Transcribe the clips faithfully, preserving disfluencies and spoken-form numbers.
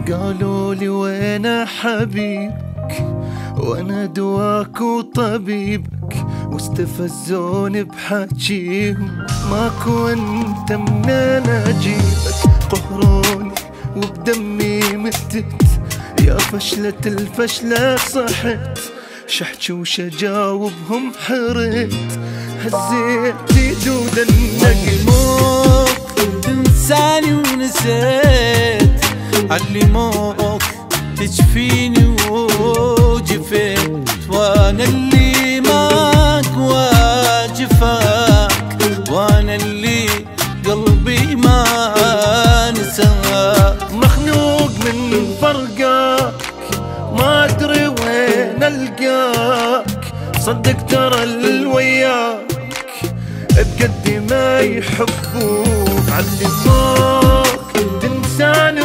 قالوا لي وين حبيبك وانا دواك وطبيبك، واستفزوني بحكيهم ماكو انت منين اجيبك. قهروني وبدمي متت، يا فشلة الفشلة صحت، شحكي وش اجاوبهم حرت، هزيت يدود علموك تنساني ونسيت، علموك تجفيني وجفيت، وانا اللي ماك واجفاك، وانا اللي قلبي ما نساك. مخنوق من فرقك ما ادري وين القاك، صدق ترى الوياك بقد ما يحبوك. علموك تنساني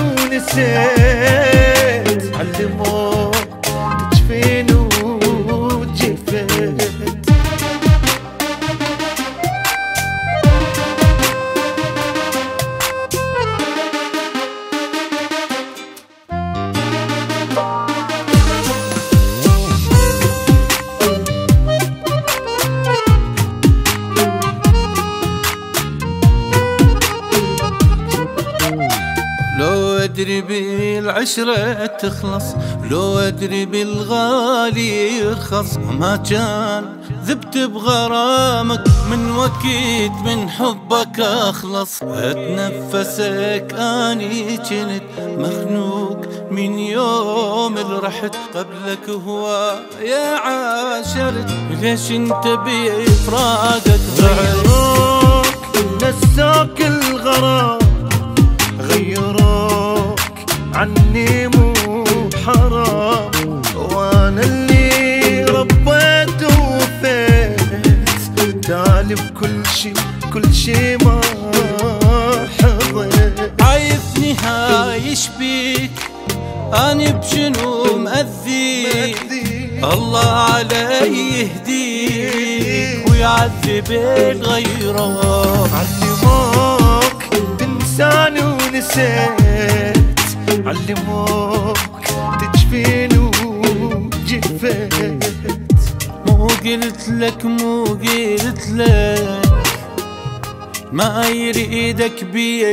ونسيت، علموك تجفيني وجفيت. لو أدري بالعشرة تخلص، لو أدري بالغالي يرخص، ما كان ذبت بغرامك من وقت من حبك أخلص. أتنفسك أني كنت مخنوق من يوم اللي رحت، قبلك هو يا عاشرت، ليش انت بإفراقك غيروك نساك الغرام، غيروك عني مو حرام، وانا اللي ربيت ووفيت، تالي بكل شي كل شي ما حضيت. عايفني هايش بيك اني بشنو مأذيك، الله علي يهديك ويعذب غيرك. علموك تنساني ونسيت، علموك تجفيني وجفيت. مو قلت لك مو قلت لك ما يريدك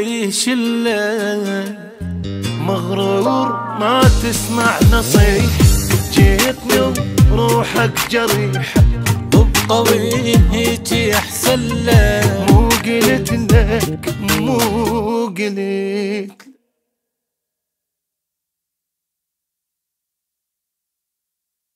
بيشلك، مغرور ما تسمع نصيح، جيتني وروحك جريح، وبطويل هيك احسن لك. مو قلت لك مو قلت